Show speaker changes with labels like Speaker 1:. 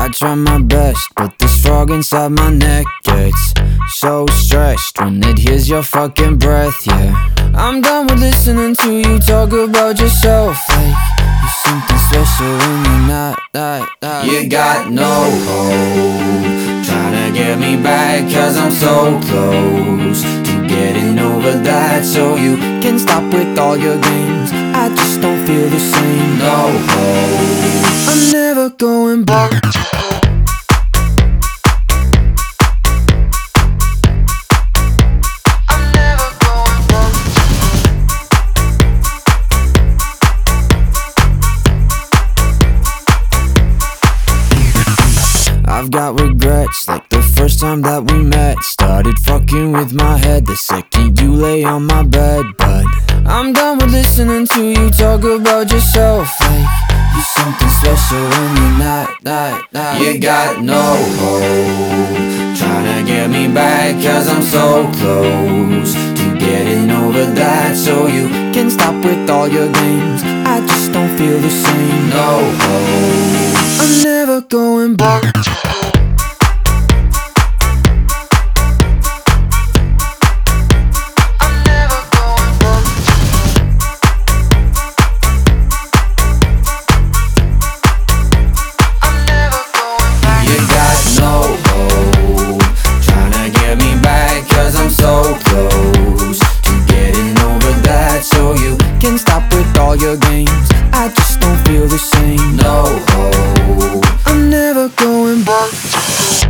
Speaker 1: I try my best, but this frog inside my neck gets so stressed when it hears your fucking breath, yeah. I'm done with listening to you talk about yourself like you're something special when you're not. You got no hope, trying to get me back, cause I'm so close to getting over that. So you can stop with all your games, I just don't feel the same. No hope, I'm never going back. I've got regrets, like the first time that we met. Started fucking with my head the second you lay on my bed. But I'm done with listening to you talk about yourself like you're something special when you're not. You got no hope, trying to get me back, cause I'm so close to getting over that. So you can stop with all your games, I just don't feel the same. No hope, I'm never going back. So close to getting over that. So you can stop with all your games, I just don't feel the same. No hope, I'm never going back.